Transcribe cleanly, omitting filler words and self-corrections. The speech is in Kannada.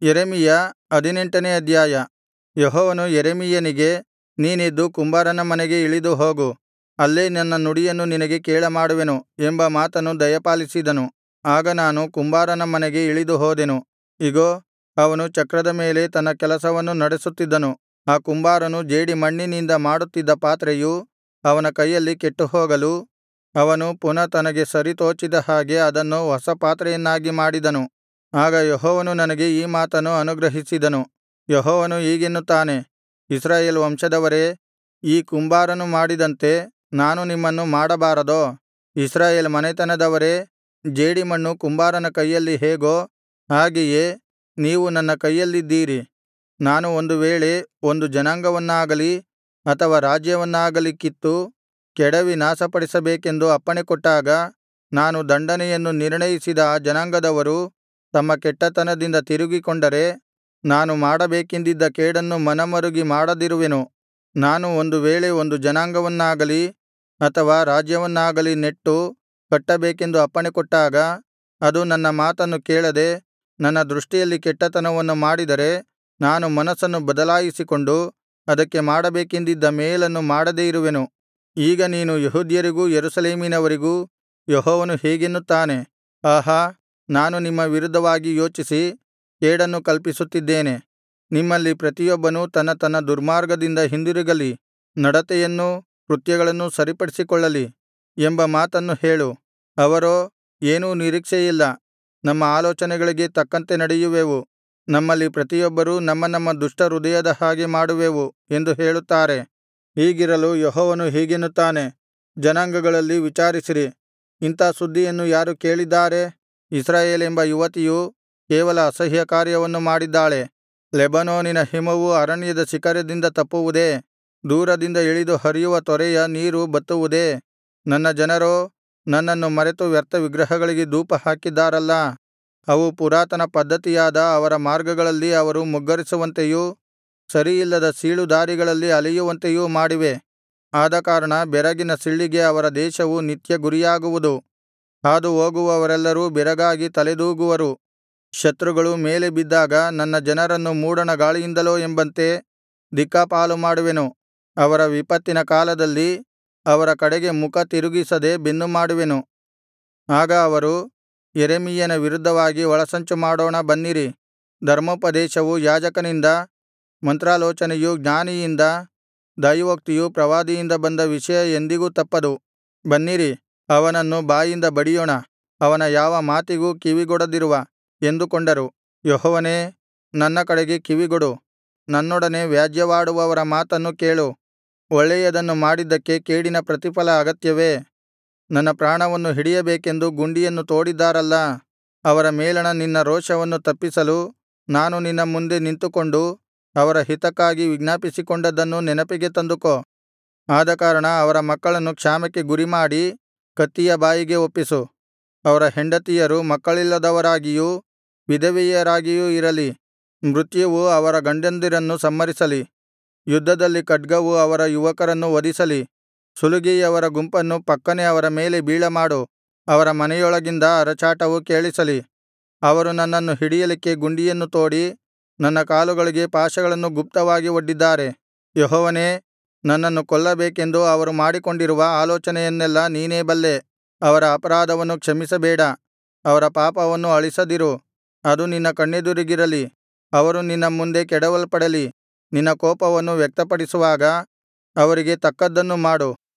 ಯೆರೆಮೀಯ 18ನೇ ಅಧ್ಯಾಯ. ಯೆಹೋವನು ಯೆರೆಮೀಯನಿಗೆ, ನೀನೆದ್ದು ಕುಂಬಾರನ ಮನೆಗೆ ಇಳಿದು ಹೋಗು, ಅಲ್ಲೇ ನನ್ನ ನುಡಿಯನ್ನು ನಿನಗೆ ಕೇಳಮಾಡುವೆನು ಎಂಬ ಮಾತನ್ನು ದಯಪಾಲಿಸಿದನು. ಆಗ ನಾನು ಕುಂಬಾರನ ಮನೆಗೆ ಇಳಿದು ಹೋದೆನು. ಇಗೋ, ಅವನು ಚಕ್ರದ ಮೇಲೆ ತನ್ನ ಕೆಲಸವನ್ನು ನಡೆಸುತ್ತಿದ್ದನು. ಆ ಕುಂಬಾರನು ಜೇಡಿಮಣ್ಣಿನಿಂದ ಮಾಡುತ್ತಿದ್ದ ಪಾತ್ರೆಯು ಅವನ ಕೈಯಲ್ಲಿ ಕೆಟ್ಟುಹೋಗಲು, ಅವನು ಪುನಃ ತನಗೆ ಸರಿತೋಚಿದ ಹಾಗೆ ಅದನ್ನು ಹೊಸ ಪಾತ್ರೆಯನ್ನಾಗಿ ಮಾಡಿದನು. ಆಗ ಯೆಹೋವನು ನನಗೆ ಈ ಮಾತನ್ನು ಅನುಗ್ರಹಿಸಿದನು. ಯೆಹೋವನು ಹೀಗೆನ್ನುತ್ತಾನೆ, ಇಸ್ರಾಯೇಲ್ ವಂಶದವರೇ, ಈ ಕುಂಬಾರನು ಮಾಡಿದಂತೆ ನಾನು ನಿಮ್ಮನ್ನು ಮಾಡಬಾರದೋ? ಇಸ್ರಾಯೇಲ್ ಮನೆತನದವರೇ, ಜೇಡಿಮಣ್ಣು ಕುಂಬಾರನ ಕೈಯಲ್ಲಿ ಹೇಗೋ ಹಾಗೆಯೇ ನೀವು ನನ್ನ ಕೈಯಲ್ಲಿದ್ದೀರಿ. ನಾನು ಒಂದು ವೇಳೆ ಒಂದು ಜನಾಂಗವನ್ನಾಗಲಿ ಅಥವಾ ರಾಜ್ಯವನ್ನಾಗಲಿ ಕಿತ್ತು ಕೆಡವಿ ನಾಶಪಡಿಸಬೇಕೆಂದು ಅಪ್ಪಣೆಕೊಟ್ಟಾಗ, ನಾನು ದಂಡನೆಯನ್ನು ನಿರ್ಣಯಿಸಿದ ಆ ಜನಾಂಗದವರು ತಮ್ಮ ಕೆಟ್ಟತನದಿಂದ ತಿರುಗಿಕೊಂಡರೆ, ನಾನು ಮಾಡಬೇಕೆಂದಿದ್ದ ಕೇಡನ್ನು ಮನಮರುಗಿ ಮಾಡದಿರುವೆನು. ನಾನು ಒಂದು ವೇಳೆ ಒಂದು ಜನಾಂಗವನ್ನಾಗಲಿ ಅಥವಾ ರಾಜ್ಯವನ್ನಾಗಲಿ ನೆಟ್ಟು ಕಟ್ಟಬೇಕೆಂದು ಅಪ್ಪಣೆಕೊಟ್ಟಾಗ, ಅದು ನನ್ನ ಮಾತನ್ನು ಕೇಳದೆ ನನ್ನ ದೃಷ್ಟಿಯಲ್ಲಿ ಕೆಟ್ಟತನವನ್ನು ಮಾಡಿದರೆ, ನಾನು ಮನಸ್ಸನ್ನು ಬದಲಾಯಿಸಿಕೊಂಡು ಅದಕ್ಕೆ ಮಾಡಬೇಕೆಂದಿದ್ದ ಮೇಲನ್ನು ಮಾಡದೇ ಇರುವೆನು. ಈಗ ನೀನು ಯೆಹೂದ್ಯರಿಗೂ ಯೆರೂಸಲೇಮಿನವರಿಗೂ, ಯೆಹೋವನು ಹೀಗೆನ್ನುತ್ತಾನೆ, ಆಹಾ, ನಾನು ನಿಮ್ಮ ವಿರುದ್ಧವಾಗಿ ಯೋಚಿಸಿ ಕೇಡನ್ನು ಕಲ್ಪಿಸುತ್ತಿದ್ದೇನೆ. ನಿಮ್ಮಲ್ಲಿ ಪ್ರತಿಯೊಬ್ಬನೂ ತನ್ನ ತನ್ನ ದುರ್ಮಾರ್ಗದಿಂದ ಹಿಂದಿರುಗಲಿ, ನಡತೆಯನ್ನೂ ಕೃತ್ಯಗಳನ್ನೂ ಸರಿಪಡಿಸಿಕೊಳ್ಳಲಿ ಎಂಬ ಮಾತನ್ನು ಹೇಳು. ಅವರೋ, ಏನೂ ನಿರೀಕ್ಷೆಯಿಲ್ಲ, ನಮ್ಮ ಆಲೋಚನೆಗಳಿಗೆ ತಕ್ಕಂತೆ ನಡೆಯುವೆವು, ನಮ್ಮಲ್ಲಿ ಪ್ರತಿಯೊಬ್ಬರೂ ನಮ್ಮ ನಮ್ಮ ದುಷ್ಟ ಹೃದಯದ ಹಾಗೆ ಮಾಡುವೆವು ಎಂದು ಹೇಳುತ್ತಾರೆ. ಹೀಗಿರಲು ಯೆಹೋವನು ಹೀಗೆನ್ನುತ್ತಾನೆ, ಜನಾಂಗಗಳಲ್ಲಿ ವಿಚಾರಿಸಿರಿ, ಇಂಥಾ ಸುದ್ದಿಯನ್ನು ಯಾರು ಕೇಳಿದ್ದಾರೆ? ಇಸ್ರಾಯೇಲೆಂಬ ಯುವತಿಯು ಕೇವಲ ಅಸಹ್ಯ ಕಾರ್ಯವನ್ನು ಮಾಡಿದ್ದಾಳೆ. ಲೆಬನೋನಿನ ಹಿಮವು ಅರಣ್ಯದ ಶಿಖರದಿಂದ ತಪ್ಪುವುದೇ? ದೂರದಿಂದ ಇಳಿದು ಹರಿಯುವ ತೊರೆಯ ನೀರು ಬತ್ತುವುದೇ? ನನ್ನ ಜನರೋ, ನನ್ನನ್ನು ಮರೆತು ವ್ಯರ್ಥ ವಿಗ್ರಹಗಳಿಗೆ ಧೂಪ ಹಾಕಿದ್ದಾರಲ್ಲಾ. ಅವು ಪುರಾತನ ಪದ್ಧತಿಯಾದ ಅವರ ಮಾರ್ಗಗಳಲ್ಲಿ ಅವರು ಮುಗ್ಗರಿಸುವಂತೆಯೂ ಸರಿಯಿಲ್ಲದ ಸೀಳುದಾರಿಗಳಲ್ಲಿ ಅಲೆಯುವಂತೆಯೂ ಮಾಡಿವೆ. ಆದಕಾರಣ ಬೆರಗಿನ ಸಿಳ್ಳಿಗೆ ಅವರ ದೇಶವು ನಿತ್ಯ ಗುರಿಯಾಗುವುದು. ಹಾದು ಹೋಗುವವರೆಲ್ಲರೂ ಬೆರಗಾಗಿ ತಲೆದೂಗುವರು. ಶತ್ರುಗಳು ಮೇಲೆ ಬಿದ್ದಾಗ ನನ್ನ ಜನರನ್ನು ಮೂಡಣ ಗಾಳಿಯಿಂದಲೋ ಎಂಬಂತೆ ದಿಕ್ಕಾಪಾಲು ಮಾಡುವೆನು. ಅವರ ವಿಪತ್ತಿನ ಕಾಲದಲ್ಲಿ ಅವರ ಕಡೆಗೆ ಮುಖ ತಿರುಗಿಸದೆ ಬೆನ್ನು ಮಾಡುವೆನು. ಆಗ ಅವರು, ಯೆರೆಮೀಯನ ವಿರುದ್ಧವಾಗಿ ಒಳಸಂಚು ಮಾಡೋಣ ಬನ್ನಿರಿ. ಧರ್ಮೋಪದೇಶವು ಯಾಜಕನಿಂದ, ಮಂತ್ರಾಲೋಚನೆಯು ಜ್ಞಾನಿಯಿಂದ, ದೈವೋಕ್ತಿಯು ಪ್ರವಾದಿಯಿಂದ ಬಂದ ವಿಷಯ ಎಂದಿಗೂ ತಪ್ಪದು. ಬನ್ನಿರಿ, ಅವನನ್ನು ಬಾಯಿಂದ ಬಡಿಯೋಣ, ಅವನ ಯಾವ ಮಾತಿಗೂ ಕಿವಿಗೊಡದಿರುವ ಎಂದುಕೊಂಡರು. ಯೆಹೋವನೇ, ನನ್ನ ಕಡೆಗೆ ಕಿವಿಗೊಡು, ನನ್ನೊಡನೆ ವ್ಯಾಜ್ಯವಾಡುವವರ ಮಾತನ್ನು ಕೇಳು. ಒಳ್ಳೆಯದನ್ನು ಮಾಡಿದ್ದಕ್ಕೆ ಕೇಡಿನ ಪ್ರತಿಫಲ ಅಗತ್ಯವೇ? ನನ್ನ ಪ್ರಾಣವನ್ನು ಹಿಡಿಯಬೇಕೆಂದು ಗುಂಡಿಯನ್ನು ತೋಡಿದ್ದಾರಲ್ಲಾ. ಅವರ ಮೇಲಣ ನಿನ್ನ ರೋಷವನ್ನು ತಪ್ಪಿಸಲು ನಾನು ನಿನ್ನ ಮುಂದೆ ನಿಂತುಕೊಂಡು ಅವರ ಹಿತಕ್ಕಾಗಿ ವಿಜ್ಞಾಪಿಸಿಕೊಂಡದ್ದನ್ನು ನೆನಪಿಗೆ ತಂದುಕೋ. ಆದಕಾರಣ ಅವರ ಮಕ್ಕಳನ್ನು ಕ್ಷಾಮಕ್ಕೆ ಗುರಿಮಾಡಿ ಕತ್ತಿಯ ಬಾಯಿಗೆ ಒಪ್ಪಿಸು. ಅವರ ಹೆಂಡತಿಯರು ಮಕ್ಕಳಿಲ್ಲದವರಾಗಿಯೂ ವಿಧವೆಯರಾಗಿಯೂ ಇರಲಿ. ಮೃತ್ಯುವು ಅವರ ಗಂಡಂದಿರನ್ನು ಸಂಹರಿಸಲಿ. ಯುದ್ಧದಲ್ಲಿ ಖಡ್ಗವು ಅವರ ಯುವಕರನ್ನು ವಧಿಸಲಿ. ಸುಲಿಗೆಯವರ ಗುಂಪನ್ನು ಪಕ್ಕನೆ ಅವರ ಮೇಲೆ ಬೀಳಮಾಡು. ಅವರ ಮನೆಯೊಳಗಿಂದ ಅರಚಾಟವು ಕೇಳಿಸಲಿ. ಅವರು ನನ್ನನ್ನು ಹಿಡಿಯಲಿಕ್ಕೆ ಗುಂಡಿಯನ್ನು ತೋಡಿ ನನ್ನ ಕಾಲುಗಳಿಗೆ ಪಾಶಗಳನ್ನು ಗುಪ್ತವಾಗಿ ಒಡ್ಡಿದ್ದಾರೆ. ಯೆಹೋವನೇ, ನನ್ನನ್ನು ಕೊಲ್ಲಬೇಕೆಂದು ಅವರು ಮಾಡಿಕೊಂಡಿರುವ ಆಲೋಚನೆಯನ್ನೆಲ್ಲಾ ನೀನೇ ಬಲ್ಲೆ. ಅವರ ಅಪರಾಧವನ್ನು ಕ್ಷಮಿಸಬೇಡ, ಅವರ ಪಾಪವನ್ನು ಅಳಿಸದಿರು. ಅದು ನಿನ್ನ ಕಣ್ಣೆದುರಿಗಿರಲಿ. ಅವರು ನಿನ್ನ ಮುಂದೆ ಕೆಡವಲ್ಪಡಲಿ. ನಿನ್ನ ಕೋಪವನ್ನು ವ್ಯಕ್ತಪಡಿಸುವಾಗ ಅವರಿಗೆ ತಕ್ಕದ್ದನ್ನು ಮಾಡು.